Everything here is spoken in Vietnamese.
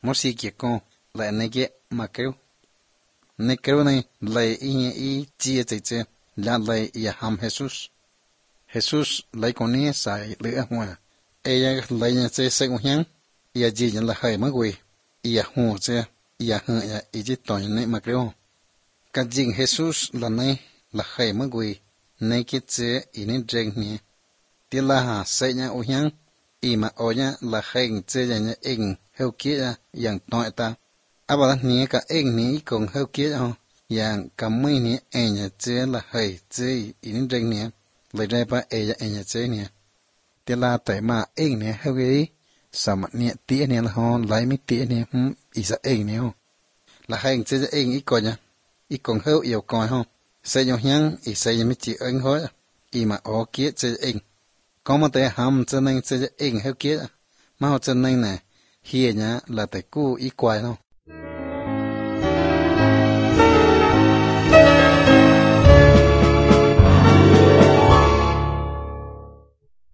Một sĩ kia con lại này kia mà kêu này lấy ý chia chế là lấy ý ham Jesus lấy con này sai lửa hoa ai lấy nhà chế sai con nhang ý gì là hay mà quỳ ý hồ chế ý hận ý chỉ tỏi này mà kêu cái gì Jesus là này là hay mà quỳ này cái chế ý này rèn nhỉ tiếc là hà sai nhà ô nhang ý mà ô nhá là hay chế nhà ing heo kiaอย่างtỏi ta bà nhỉ cả ing nhỉ còn heo kia khôngอย่างcả mấy nhỉ nhà chế là hay chế ý này rèn nhỉ lấy ra ba nhà chế nhỉ tiếc là tại mà ing nhỉ heo cái sao mà nhỉ tía nhỉ là ho lấy mấy tía nhỉ ý sao ing nhỉ không là hay chế ing ý coi nhá ý còn heo yêu coi không xây nhau nhang ý xây nhau mấy chị ing thôi ý mà ô kia chế ing có một cái hầm cho nên chế ing heo kia mà họ cho nên nè hier nhá là tại cú ý quay đâu